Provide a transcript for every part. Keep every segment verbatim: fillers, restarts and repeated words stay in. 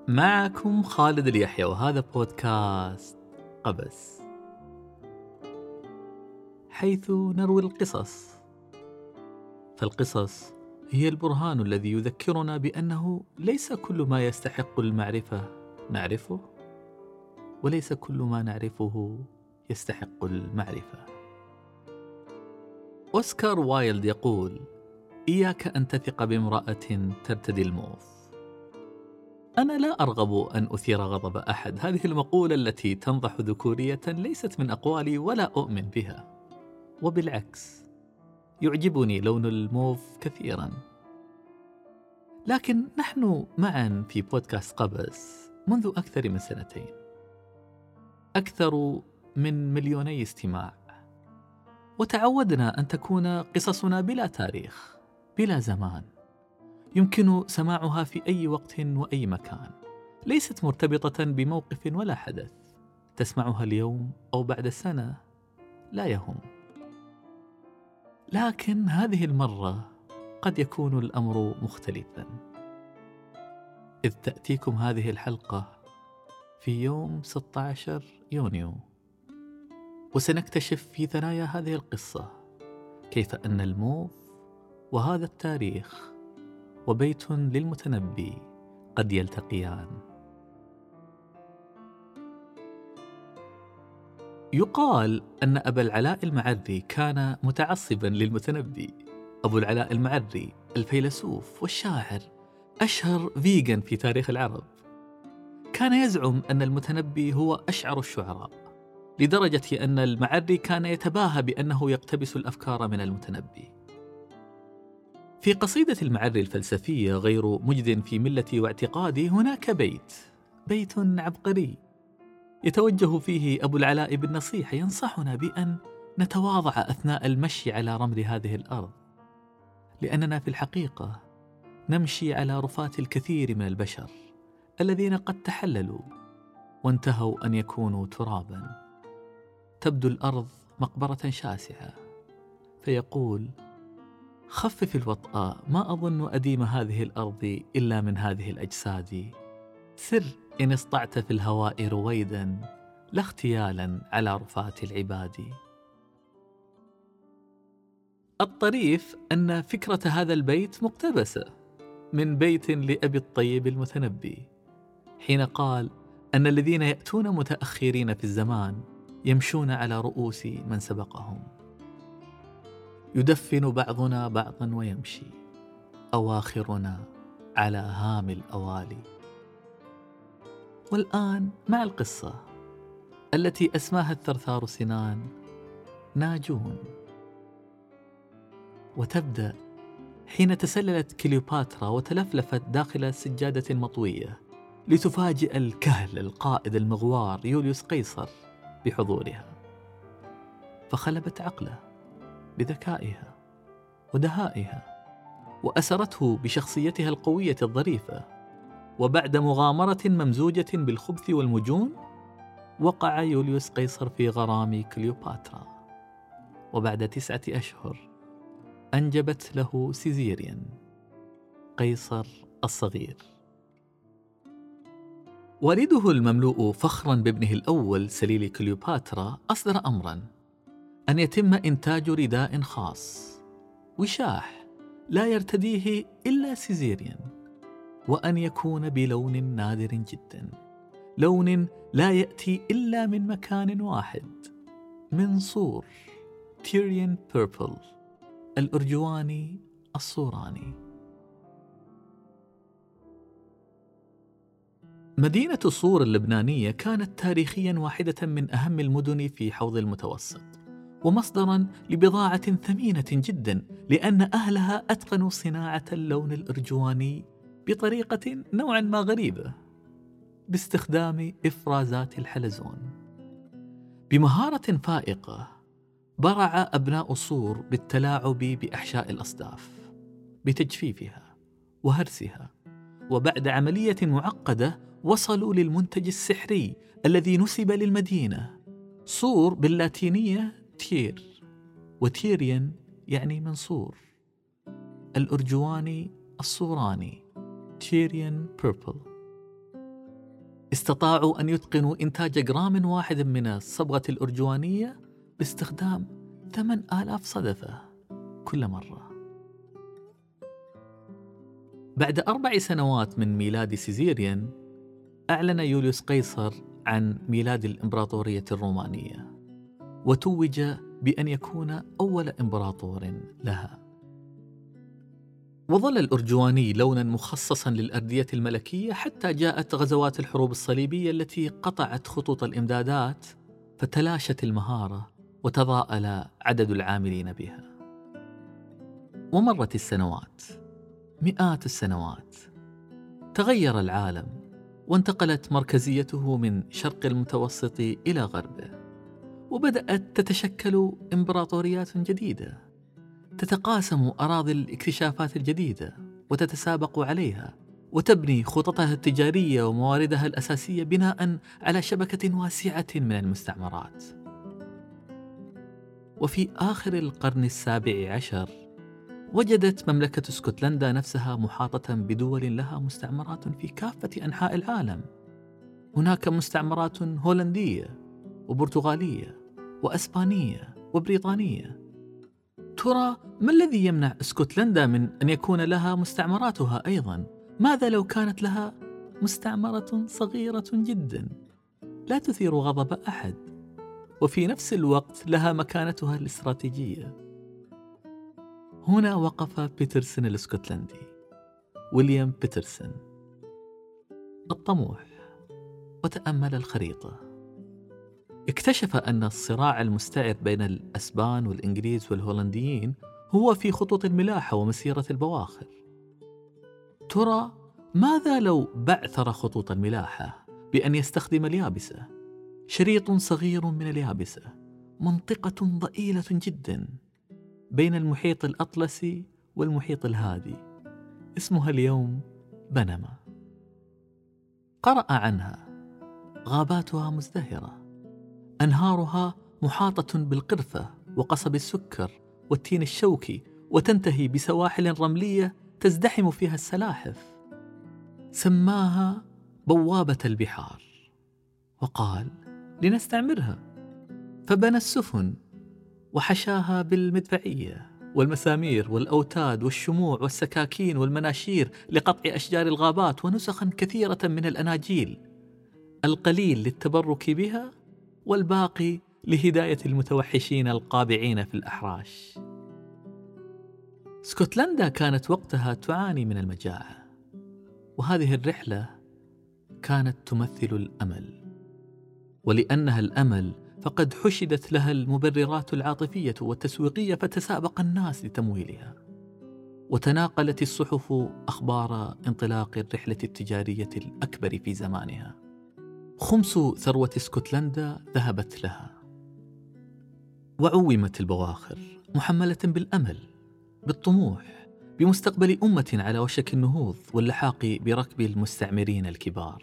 معكم خالد اليحيى، وهذا بودكاست قبس، حيث نروي القصص. فالقصص هي البرهان الذي يذكرنا بأنه ليس كل ما يستحق المعرفة نعرفه، وليس كل ما نعرفه يستحق المعرفة. أوسكار وايلد يقول: إياك أن تثق بامرأة ترتدي الموف. أنا لا أرغب أن أثير غضب أحد. هذه المقولة التي تنضح ذكورية ليست من أقوالي ولا أؤمن بها، وبالعكس يعجبني لون الموف كثيرا. لكن نحن معا في بودكاست قبس منذ أكثر من سنتين، أكثر من مليوني استماع، وتعودنا أن تكون قصصنا بلا تاريخ، بلا زمان، يمكن سماعها في أي وقت وأي مكان، ليست مرتبطة بموقف ولا حدث. تسمعها اليوم أو بعد سنة لا يهم. لكن هذه المرة قد يكون الأمر مختلفا، إذ تأتيكم هذه الحلقة في يوم ستة عشر يونيو، وسنكتشف في ثنايا هذه القصة كيف أن الموف وهذا التاريخ وبيت للمتنبي قد يلتقيان. يقال أن أبا العلاء المعري كان متعصبا للمتنبي. أبو العلاء المعري الفيلسوف والشاعر، أشهر فيغان في تاريخ العرب، كان يزعم أن المتنبي هو أشعر الشعراء، لدرجة أن المعري كان يتباهى بأنه يقتبس الأفكار من المتنبي. في قصيدة المعري الفلسفية غير مجد في ملتي واعتقادي، هناك بيت بيت عبقري يتوجه فيه أبو العلاء بالنصيحة، ينصحنا بأن نتواضع أثناء المشي على رمل هذه الأرض، لأننا في الحقيقة نمشي على رفات الكثير من البشر الذين قد تحللوا وانتهوا أن يكونوا ترابا. تبدو الأرض مقبرة شاسعة، فيقول: خفف الوطأ، ما أظن أديم هذه الأرض إلا من هذه الأجساد. سر إن اسطعت في الهواء رويدا، لا اختيالا على رفات العباد. الطريف أن فكرة هذا البيت مقتبسة من بيت لأبي الطيب المتنبي، حين قال أن الذين يأتون متأخرين في الزمان يمشون على رؤوس من سبقهم. يدفن بعضنا بعضا ويمشي، أواخرنا على هام الأوالي. والآن مع القصة التي أسماها الثرثار سنان ناجون. وتبدأ حين تسللت كليوباترا وتلفلفت داخل سجادة مطوية لتفاجئ الكهل القائد المغوار يوليوس قيصر بحضورها، فخلبت عقله بذكائها ودهائها، وأسرته بشخصيتها القوية الظريفة. وبعد مغامرة ممزوجة بالخبث والمجون، وقع يوليوس قيصر في غرام كليوباترا، وبعد تسعة أشهر أنجبت له سيزيريان قيصر الصغير. والده المملوء فخرا بابنه الأول سليل كليوباترا أصدر أمرا أن يتم إنتاج رداء خاص، وشاح لا يرتديه إلا سيزيريان، وأن يكون بلون نادر جدا، لون لا يأتي إلا من مكان واحد، من صور تيريان بيربل، الأرجواني الصوراني. مدينة صور اللبنانية كانت تاريخيا واحدة من أهم المدن في حوض المتوسط، ومصدرا لبضاعة ثمينة جدا، لأن أهلها أتقنوا صناعة اللون الأرجواني بطريقة نوعا ما غريبة، باستخدام إفرازات الحلزون. بمهارة فائقة برع أبناء صور بالتلاعب بأحشاء الأصداف، بتجفيفها وهرسها، وبعد عملية معقدة وصلوا للمنتج السحري الذي نسب للمدينة. صور باللاتينية تير، وتيريان يعني منصور، الأرجواني الصوراني تيريان بيربل. استطاعوا أن يتقنوا إنتاج جرام واحد من الصبغة الأرجوانية باستخدام ثمان آلاف صدفة كل مرة. بعد أربع سنوات من ميلاد سيزيريان، أعلن يوليوس قيصر عن ميلاد الإمبراطورية الرومانية، وتوج بأن يكون أول إمبراطور لها. وظل الأرجواني لوناً مخصصاً للأردية الملكية حتى جاءت غزوات الحروب الصليبية التي قطعت خطوط الإمدادات، فتلاشت المهارة وتضاءل عدد العاملين بها. ومرت السنوات، مئات السنوات، تغير العالم وانتقلت مركزيته من شرق المتوسط إلى غربه، وبدأت تتشكل إمبراطوريات جديدة تتقاسم أراضي الاكتشافات الجديدة وتتسابق عليها، وتبني خططها التجارية ومواردها الأساسية بناء على شبكة واسعة من المستعمرات. وفي آخر القرن السابع عشر وجدت مملكة اسكتلندا نفسها محاطة بدول لها مستعمرات في كافة أنحاء العالم. هناك مستعمرات هولندية وبرتغالية وأسبانية وبريطانية. ترى ما الذي يمنع اسكتلندا من أن يكون لها مستعمراتها أيضا؟ ماذا لو كانت لها مستعمرة صغيرة جدا لا تثير غضب أحد، وفي نفس الوقت لها مكانتها الاستراتيجية؟ هنا وقف بيترسون الاسكتلندي، ويليام بيترسون الطموح، وتأمل الخريطة. اكتشف أن الصراع المستعر بين الأسبان والإنجليز والهولنديين هو في خطوط الملاحة ومسيرة البواخر. ترى ماذا لو بعثر خطوط الملاحة بأن يستخدم اليابسة، شريط صغير من اليابسة، منطقة ضئيلة جدا بين المحيط الأطلسي والمحيط الهادي، اسمها اليوم بنما. قرأ عنها، غاباتها مزدهرة، أنهارها محاطة بالقرفة وقصب السكر والتين الشوكي، وتنتهي بسواحل رملية تزدحم فيها السلاحف. سماها بوابة البحار، وقال لنستعمرها، فبنى السفن وحشاها بالمدفعية والمسامير والأوتاد والشموع والسكاكين والمناشير لقطع أشجار الغابات، ونسخا كثيرة من الأناجيل، القليل للتبرك بها والباقي لهداية المتوحشين القابعين في الأحراش. اسكتلندا كانت وقتها تعاني من المجاعة، وهذه الرحلة كانت تمثل الأمل، ولأنها الأمل فقد حشدت لها المبررات العاطفية والتسويقية، فتسابق الناس لتمويلها، وتناقلت الصحف أخبار انطلاق الرحلة التجارية الأكبر في زمانها. خمس ثروة اسكتلندا ذهبت لها، وعومت البواخر محملة بالأمل، بالطموح، بمستقبل أمة على وشك النهوض واللحاق بركب المستعمرين الكبار.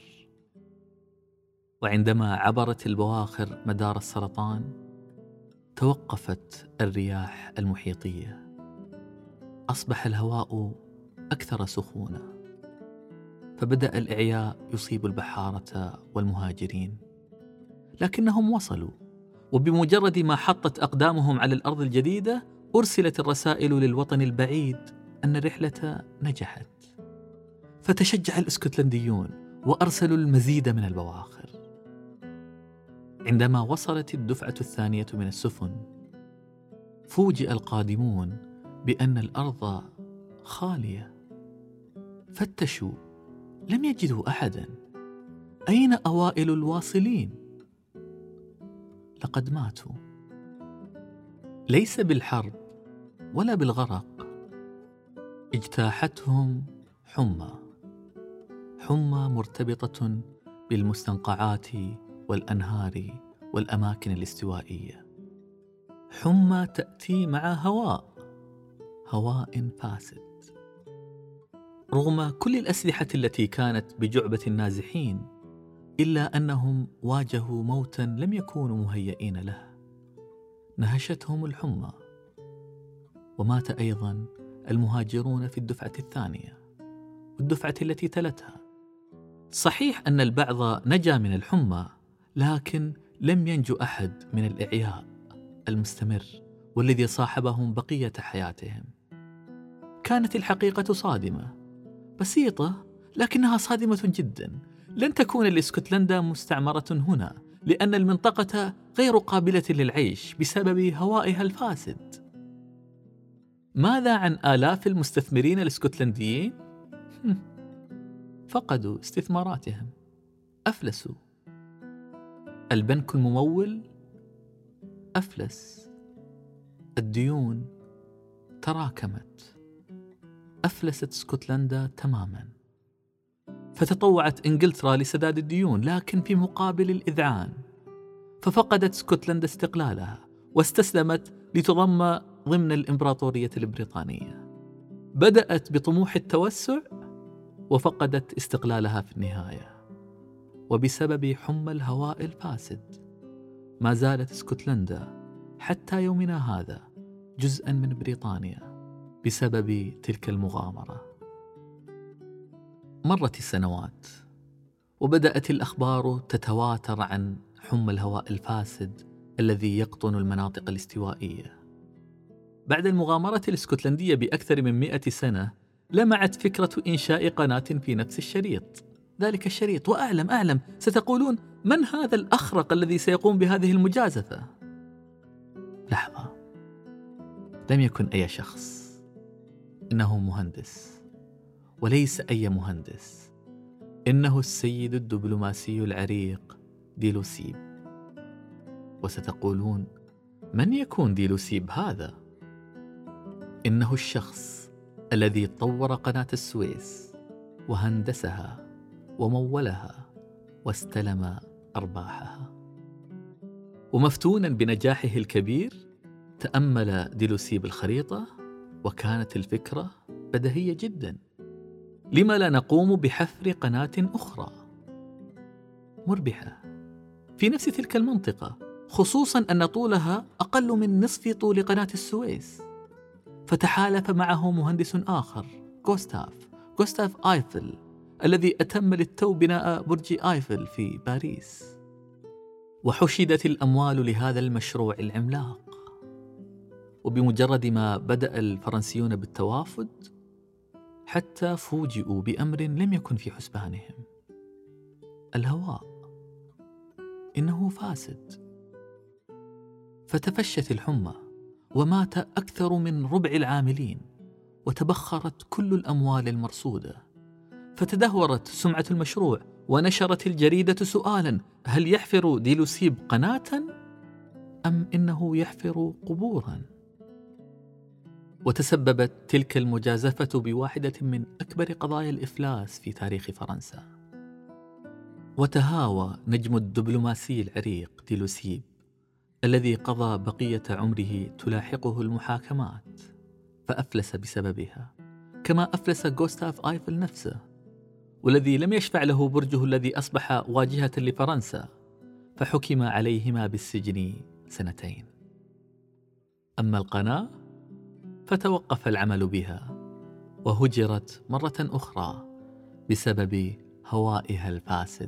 وعندما عبرت البواخر مدار السرطان، توقفت الرياح المحيطية، أصبح الهواء أكثر سخونة، فبدأ الإعياء يصيب البحارة والمهاجرين، لكنهم وصلوا، وبمجرد ما حطت أقدامهم على الأرض الجديدة أرسلت الرسائل للوطن البعيد أن الرحلة نجحت، فتشجع الاسكتلنديون وأرسلوا المزيد من البواخر. عندما وصلت الدفعة الثانية من السفن، فوجئ القادمون بأن الأرض خالية. فتشوا، لم يجدوا أحدا. أين أوائل الواصلين؟ لقد ماتوا، ليس بالحرب ولا بالغرق، اجتاحتهم حمى، حمى مرتبطة بالمستنقعات والأنهار والأماكن الاستوائية، حمى تأتي مع هواء، هواء فاسد. رغم كل الأسلحة التي كانت بجعبة النازحين، إلا أنهم واجهوا موتا لم يكونوا مهيئين له. نهشتهم الحمى، ومات أيضا المهاجرون في الدفعة الثانية والدفعة التي تلتها. صحيح أن البعض نجا من الحمى، لكن لم ينجو أحد من الإعياء المستمر والذي صاحبهم بقية حياتهم. كانت الحقيقة صادمة بسيطة، لكنها صادمة جدا. لن تكون الإسكتلندا مستعمرة هنا، لأن المنطقة غير قابلة للعيش بسبب هوائها الفاسد. ماذا عن آلاف المستثمرين الاسكتلنديين؟ فقدوا استثماراتهم، أفلسوا. البنك الممول أفلس، الديون تراكمت، أفلست اسكتلندا تماما. فتطوعت إنجلترا لسداد الديون، لكن في مقابل الإذعان، ففقدت اسكتلندا استقلالها واستسلمت لتضم ضمن الإمبراطورية البريطانية. بدأت بطموح التوسع وفقدت استقلالها في النهاية، وبسبب حمى الهواء الفاسد ما زالت اسكتلندا حتى يومنا هذا جزءا من بريطانيا بسبب تلك المغامرة. مرت السنوات وبدأت الأخبار تتواتر عن حمى الهواء الفاسد الذي يقطن المناطق الاستوائية. بعد المغامرة الاسكتلندية بأكثر من مئة سنة لمعت فكرة إنشاء قناة في نفس الشريط، ذلك الشريط. وأعلم أعلم ستقولون: من هذا الأخرق الذي سيقوم بهذه المجازفة؟ لحظة، لم يكن أي شخص، إنه مهندس، وليس أي مهندس، إنه السيد الدبلوماسي العريق ديلوسيب. وستقولون: من يكون ديلوسيب هذا؟ إنه الشخص الذي طور قناة السويس وهندسها ومولها واستلم أرباحها. ومفتونا بنجاحه الكبير تأمل ديلوسيب الخريطة، وكانت الفكرة بديهية جدا: لما لا نقوم بحفر قناة أخرى مربحة في نفس تلك المنطقة، خصوصا أن طولها أقل من نصف طول قناة السويس. فتحالف معه مهندس آخر، غوستاف غوستاف آيفل، الذي أتم للتو بناء برج آيفل في باريس. وحشدت الأموال لهذا المشروع العملاق. وبمجرد ما بدأ الفرنسيون بالتوافد، حتى فوجئوا بأمر لم يكن في حسبانهم: الهواء إنه فاسد. فتفشت الحمى ومات أكثر من ربع العاملين، وتبخرت كل الأموال المرصودة. فتدهورت سمعة المشروع، ونشرت الجريدة سؤالا: هل يحفر ديلوسيب قناة أم إنه يحفر قبورا؟ وتسببت تلك المجازفة بواحدة من أكبر قضايا الإفلاس في تاريخ فرنسا. وتهاوى نجم الدبلوماسي العريق ديلوسيب، الذي قضى بقية عمره تلاحقه المحاكمات، فأفلس بسببها، كما أفلس غوستاف آيفل نفسه، والذي لم يشفع له برجه الذي أصبح واجهة لفرنسا، فحكم عليهما بالسجن سنتين. أما القناة فتوقف العمل بها، وهجرت مرة أخرى بسبب هوائها الفاسد.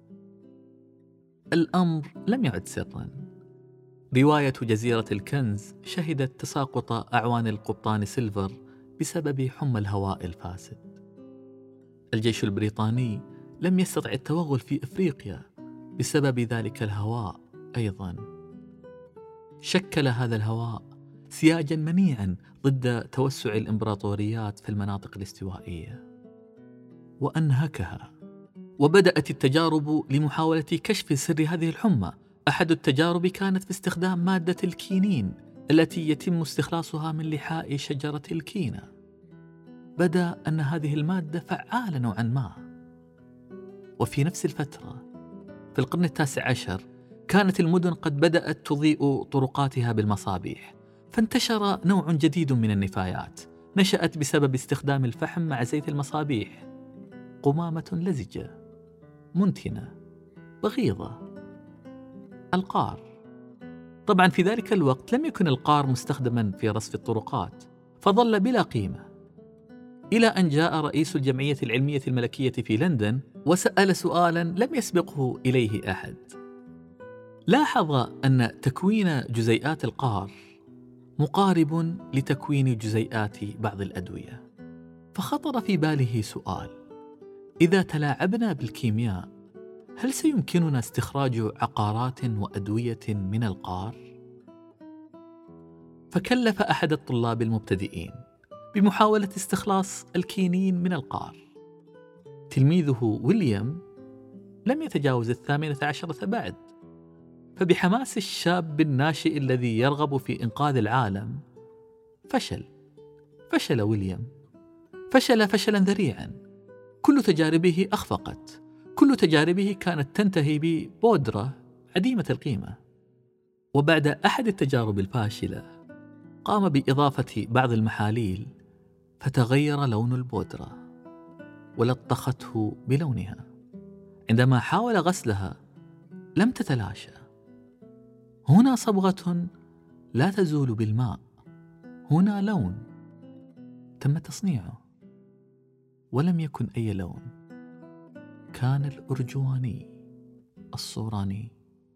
الأمر لم يعد سرا. رواية جزيرة الكنز شهدت تساقط أعوان القبطان سيلفر بسبب حمى الهواء الفاسد. الجيش البريطاني لم يستطع التوغل في إفريقيا بسبب ذلك الهواء أيضا. شكل هذا الهواء سياجا منيعا ضد توسع الإمبراطوريات في المناطق الاستوائية، وأنهكها. وبدأت التجارب لمحاولة كشف سر هذه الحمى. أحد التجارب كانت باستخدام مادة الكينين التي يتم استخلاصها من لحاء شجرة الكينة. بدا أن هذه المادة فعالة نوعا ما. وفي نفس الفترة في القرن التاسع عشر كانت المدن قد بدأت تضيء طرقاتها بالمصابيح، فانتشر نوع جديد من النفايات نشأت بسبب استخدام الفحم مع زيت المصابيح. قمامة لزجة منتنة بغيضة، القار. طبعا في ذلك الوقت لم يكن القار مستخدما في رصف الطرقات، فظل بلا قيمة. إلى أن جاء رئيس الجمعية العلمية الملكية في لندن وسأل سؤالاً لم يسبقه إليه أحد. لاحظ أن تكوين جزيئات القار مقارب لتكوين جزيئات بعض الأدوية، فخطر في باله سؤال: إذا تلاعبنا بالكيمياء هل سيمكننا استخراج عقارات وأدوية من القار؟ فكلف أحد الطلاب المبتدئين بمحاولة استخلاص الكينين من القار. تلميذه ويليام لم يتجاوز الثامنة عشرة بعد، فبحماس الشاب الناشئ الذي يرغب في إنقاذ العالم فشل فشل ويليام فشل فشلا ذريعا. كل تجاربه أخفقت، كل تجاربه كانت تنتهي ببودرة عديمة القيمة. وبعد أحد التجارب الفاشلة قام بإضافة بعض المحاليل فتغير لون البودرة ولطخته بلونها. عندما حاول غسلها لم تتلاشى. هنا صبغة لا تزول بالماء، هنا لون تم تصنيعه، ولم يكن أي لون، كان الأرجواني الصوراني.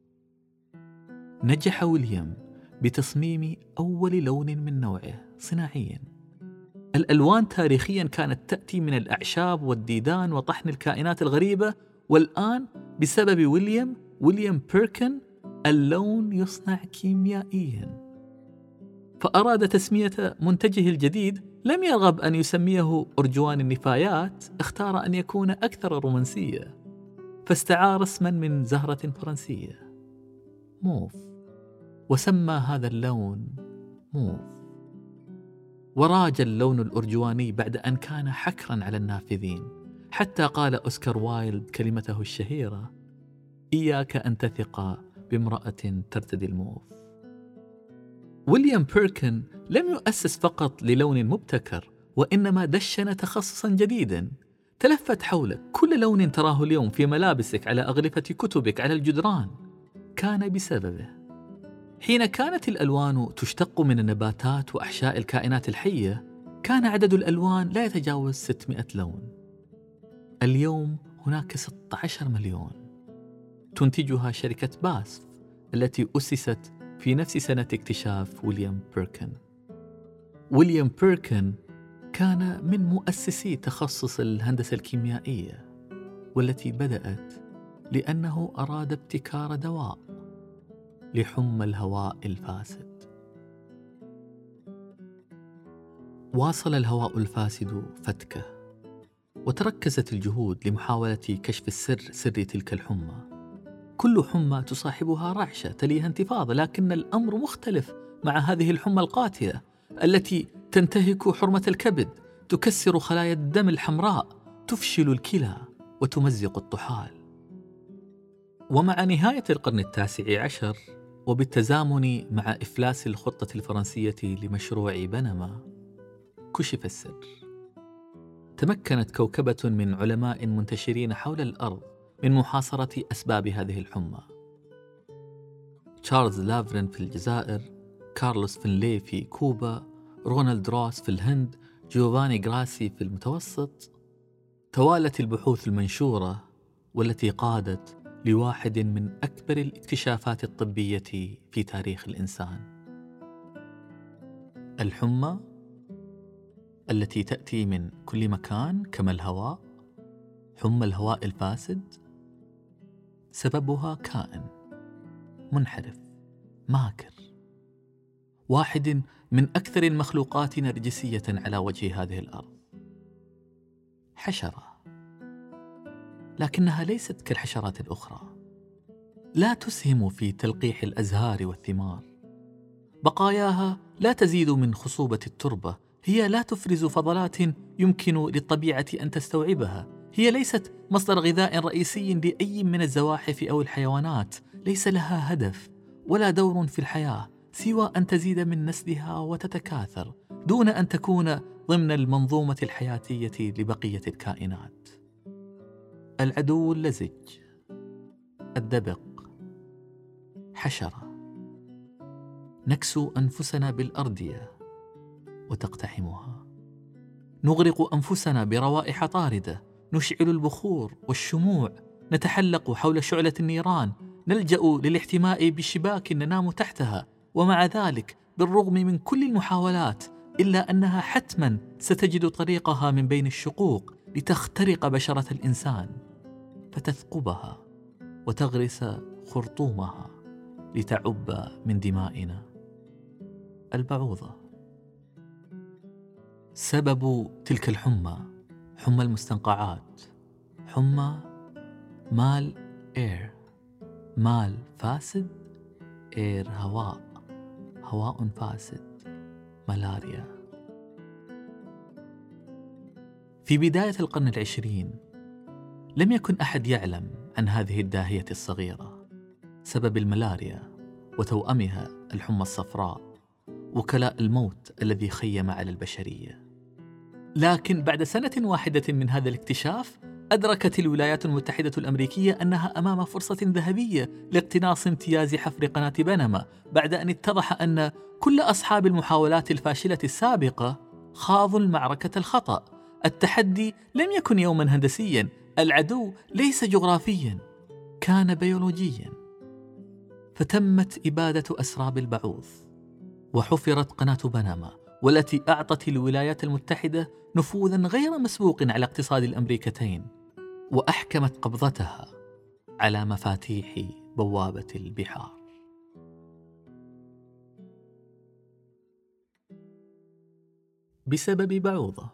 نجح ويليام بتصميم أول لون من نوعه صناعيا. الألوان تاريخيا كانت تأتي من الأعشاب والديدان وطحن الكائنات الغريبة، والآن بسبب ويليام ويليام بيركن اللون يصنع كيميائيا. فأراد تسمية منتجه الجديد، لم يرغب أن يسميه أرجوان النفايات، اختار أن يكون أكثر رومانسية، فاستعار اسما من زهرة فرنسية موف، وسمى هذا اللون موف. وراج اللون الأرجواني بعد أن كان حكرا على النافذين، حتى قال أوسكار وايلد كلمته الشهيرة: إياك أن تثق بامرأة ترتدي الموف. ويليام بيركن لم يؤسس فقط للون مبتكر، وإنما دشن تخصصا جديدا. تلفت حولك، كل لون تراه اليوم في ملابسك، على أغلفة كتبك، على الجدران، كان بسببه. حين كانت الألوان تشتق من النباتات وأحشاء الكائنات الحية، كان عدد الألوان لا يتجاوز ستمائة لون. اليوم هناك ستة عشر مليون، تنتجها شركة باسف التي أسست في نفس سنة اكتشاف ويليام بيركن. ويليام بيركن كان من مؤسسي تخصص الهندسة الكيميائية، والتي بدأت لأنه أراد ابتكار دواء لحمى الهواء الفاسد. واصل الهواء الفاسد فتكه، وتركزت الجهود لمحاولة كشف السر سر تلك الحمى. كل حمى تصاحبها رعشة تليها انتفاضة، لكن الأمر مختلف مع هذه الحمى القاتلة التي تنتهك حرمة الكبد، تكسر خلايا الدم الحمراء، تفشل الكلى وتمزق الطحال. ومع نهاية القرن التاسع عشر، وبالتزامن مع إفلاس الخطة الفرنسية لمشروع بنما، كشف السر. تمكنت كوكبة من علماء منتشرين حول الأرض من محاصرة أسباب هذه الحمى: تشارلز لافرين في الجزائر، كارلوس فينلي في كوبا، رونالد روس في الهند، جوفاني غراسي في المتوسط. توالت البحوث المنشورة والتي قادت لواحد من أكبر الاكتشافات الطبية في تاريخ الإنسان. الحمى التي تأتي من كل مكان كما الهواء، حمى الهواء الفاسد، سببها كائن منحرف ماكر، واحد من أكثر المخلوقات نرجسية على وجه هذه الأرض. حشرة، لكنها ليست كالحشرات الأخرى، لا تسهم في تلقيح الأزهار والثمار، بقاياها لا تزيد من خصوبة التربة، هي لا تفرز فضلات يمكن للطبيعة أن تستوعبها، هي ليست مصدر غذاء رئيسي لأي من الزواحف أو الحيوانات، ليس لها هدف ولا دور في الحياة سوى أن تزيد من نسلها وتتكاثر دون أن تكون ضمن المنظومة الحياتية لبقية الكائنات. العدو اللزج، الدبق، حشرة. نكسو أنفسنا بالأردية وتقتحمها، نغرق أنفسنا بروائح طاردة، نشعل البخور والشموع، نتحلق حول شعلة النيران، نلجأ للاحتماء بشباك ننام تحتها، ومع ذلك بالرغم من كل المحاولات إلا أنها حتما ستجد طريقها من بين الشقوق لتخترق بشرة الإنسان، فتثقبها وتغرس خرطومها لتعب من دمائنا. البعوضة. سبب تلك الحمى حمى المستنقعات، حمى مال إير، مال فاسد، إير هواء، هواء فاسد، ملاريا. في بداية القرن العشرين لم يكن أحد يعلم عن هذه الداهية الصغيرة، سبب الملاريا وتوأمها الحمى الصفراء، وكلاء الموت الذي خيم على البشرية. لكن بعد سنة واحدة من هذا الاكتشاف أدركت الولايات المتحدة الأمريكية أنها أمام فرصة ذهبية لاقتناص امتياز حفر قناة بنما، بعد أن اتضح أن كل أصحاب المحاولات الفاشلة السابقة خاضوا المعركة الخطأ. التحدي لم يكن يوما هندسيا، العدو ليس جغرافيا، كان بيولوجيا. فتمت إبادة أسراب البعوض، وحفرت قناة بنما، والتي أعطت الولايات المتحدة نفوذا غير مسبوق على اقتصاد الأمريكتين، وأحكمت قبضتها على مفاتيح بوابة البحار. بسبب بعوضة.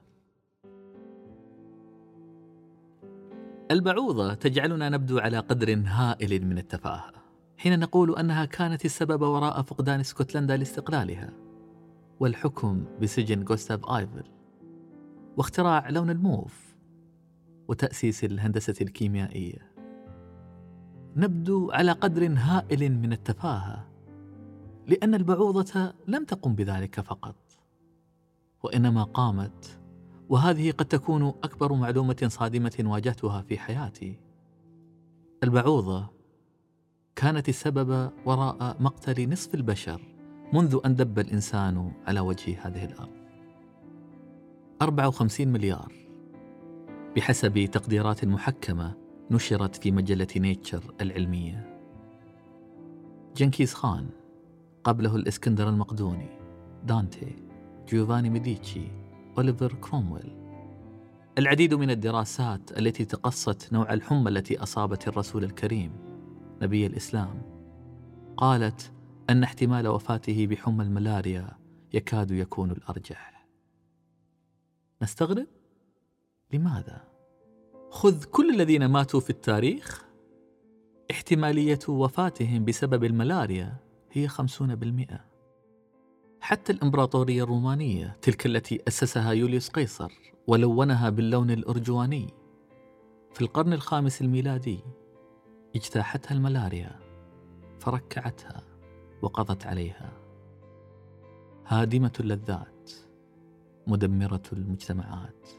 البعوضة تجعلنا نبدو على قدر هائل من التفاهة حين نقول أنها كانت السبب وراء فقدان اسكتلندا لاستقلالها، والحكم بسجن غوستاف آيفل، واختراع لون الموف، وتأسيس الهندسة الكيميائية. نبدو على قدر هائل من التفاهة لأن البعوضة لم تقم بذلك فقط، وإنما قامت، وهذه قد تكون أكبر معلومة صادمة واجهتها في حياتي. البعوضة كانت السبب وراء مقتل نصف البشر منذ أن دب الإنسان على وجه هذه الأرض. أربعة وخمسين مليار بحسب تقديرات محكمة نشرت في مجلة نيتشر العلمية. جنكيز خان، قبله الإسكندر المقدوني، دانتي، جيوفاني ميديتشي، أوليفر كرومويل. العديد من الدراسات التي تقصت نوع الحمى التي أصابت الرسول الكريم نبي الإسلام قالت أن احتمال وفاته بحمى الملاريا يكاد يكون الأرجح. نستغرب؟ لماذا؟ خذ كل الذين ماتوا في التاريخ، احتمالية وفاتهم بسبب الملاريا هي خمسون بالمئة. حتى الإمبراطورية الرومانية، تلك التي أسسها يوليوس قيصر ولونها باللون الأرجواني، في القرن الخامس الميلادي اجتاحتها الملاريا فركعتها وقضت عليها. هادمة اللذات، مدمرة المجتمعات.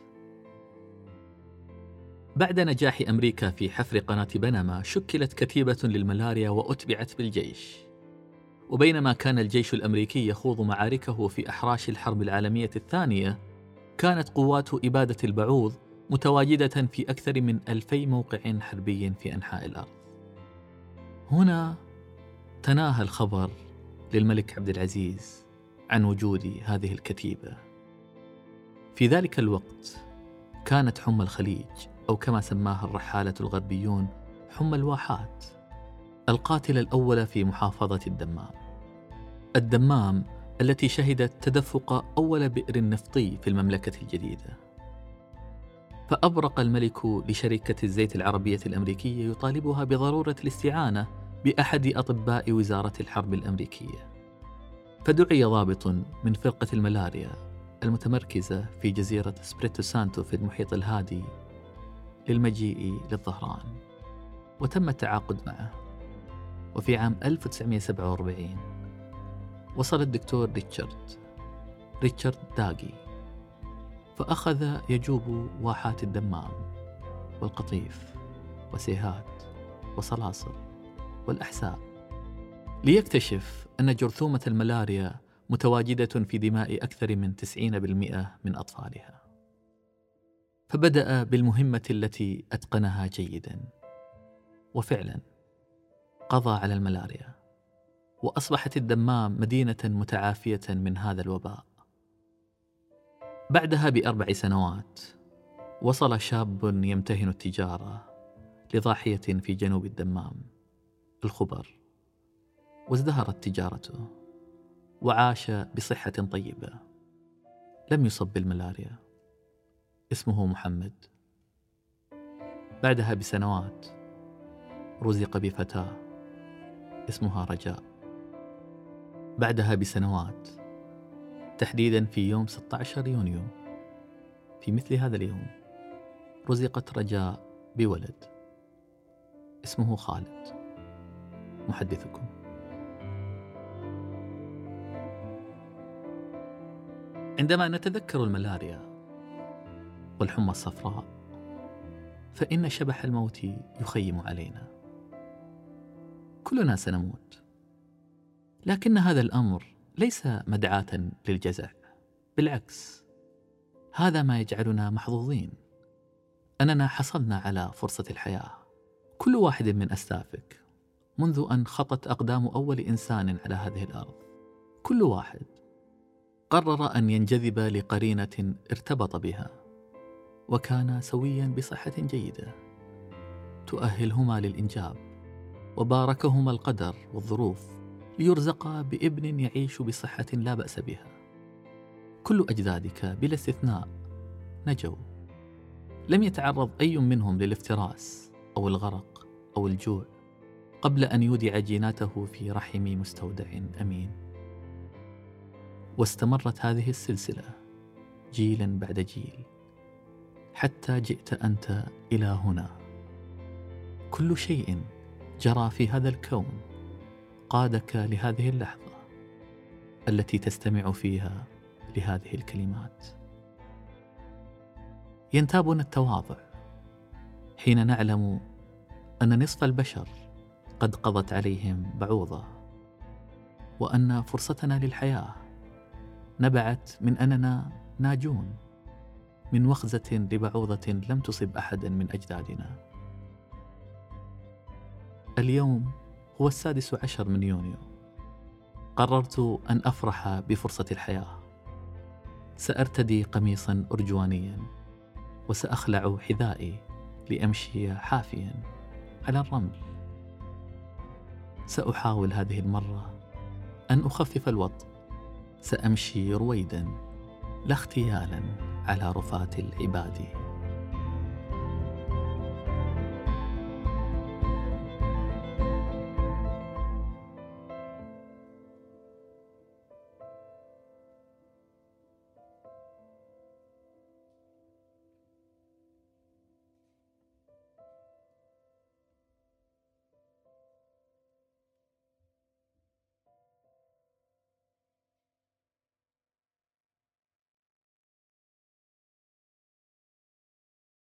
بعد نجاح أمريكا في حفر قناة بنما شكلت كتيبة للملاريا وأتبعت بالجيش. وبينما كان الجيش الأمريكي يخوض معاركه في أحراش الحرب العالمية الثانية، كانت قوات إبادة البعوض متواجدة في أكثر من ألفي موقع حربي في أنحاء الأرض. هنا تناهى الخبر للملك عبد العزيز عن وجود هذه الكتيبة. في ذلك الوقت كانت حمى الخليج، أو كما سماها الرحالة الغربيون حمى الواحات، القاتلة الأولى في محافظة الدمام. الدمام التي شهدت تدفق أول بئر نفطي في المملكة الجديدة. فأبرق الملك لشركة الزيت العربية الأمريكية يطالبها بضرورة الاستعانة بأحد أطباء وزارة الحرب الأمريكية. فدعي ضابط من فرقة الملاريا المتمركزة في جزيرة سبريتو سانتو في المحيط الهادي للمجيء للظهران، وتم التعاقد معه. وفي عام ألف وتسعمائة وسبعة وأربعين وصل الدكتور ريتشارد ريتشارد داغي، فأخذ يجوب واحات الدمام والقطيف وسيهات وصلاصر والأحساء ليكتشف أن جرثومة الملاريا متواجدة في دماء أكثر من تسعين بالمئة من أطفالها. فبدأ بالمهمة التي أتقنها جيدا، وفعلا قضى على الملاريا، وأصبحت الدمام مدينة متعافية من هذا الوباء. بعدها بأربع سنوات وصل شاب يمتهن التجارة لضاحية في جنوب الدمام الخبر، وازدهرت تجارته وعاش بصحة طيبة، لم يصب بالملاريا. اسمه محمد. بعدها بسنوات رزق بفتاة اسمها رجاء. بعدها بسنوات، تحديدا في يوم ستة عشر يونيو، في مثل هذا اليوم رزقت رجاء بولد اسمه خالد، محدثكم. عندما نتذكر الملاريا والحمى الصفراء فإن شبح الموت يخيم علينا. كلنا سنموت، لكن هذا الأمر ليس مدعاة للجزع، بالعكس هذا ما يجعلنا محظوظين أننا حصلنا على فرصة الحياة. كل واحد من أسلافك منذ أن خطت أقدام أول إنسان على هذه الأرض، كل واحد قرر أن ينجذب لقرينة ارتبط بها وكان سويا بصحة جيدة تؤهلهما للإنجاب، وباركهما القدر والظروف ليرزقا بابن يعيش بصحة لا بأس بها. كل أجدادك بلا استثناء نجوا، لم يتعرض أي منهم للافتراس أو الغرق أو الجوع قبل أن يودع جيناته في رحم مستودع أمين. واستمرت هذه السلسلة جيلا بعد جيل حتى جئت أنت إلى هنا. كل شيء جرى في هذا الكون قادك لهذه اللحظة التي تستمع فيها لهذه الكلمات. ينتابنا التواضع حين نعلم أن نصف البشر قد قضت عليهم بعوضة، وأن فرصتنا للحياة نبعت من أننا ناجون من وخزة لبعوضة لم تصب أحدا من أجدادنا. اليوم هو السادس عشر من يونيو. قررت أن أفرح بفرصة الحياة. سأرتدي قميصا أرجوانيا وسأخلع حذائي لأمشي حافيا على الرمل. سأحاول هذه المرة أن أخفف الوطء. سأمشي رويدا لا اختيالا على رفات العباد.